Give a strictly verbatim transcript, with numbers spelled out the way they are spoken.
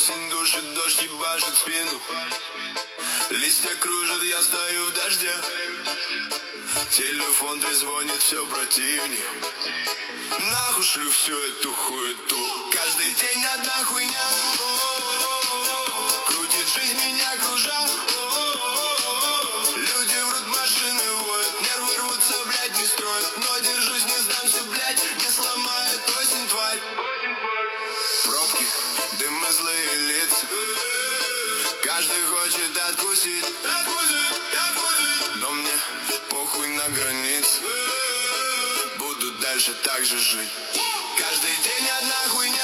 Осень душит, дождь ебашит спину. Листья кружат, я стою в дожде. Телефон трезвонит все противнее. Нахуй шлю всю эту хуету. Каждый день одна хуйня. Крутит жизнь меня кружа. Люди врут, машины воют. Нервы рвутся, блядь, не строят. Но держусь, не сдамся, блядь. Не сломает осень, тварь. Пробки, дым и злые лица. Каждый хочет откусить, откусить, откусить. Но мне похуй на границе. Буду дальше так же жить. Каждый день одна хуйня.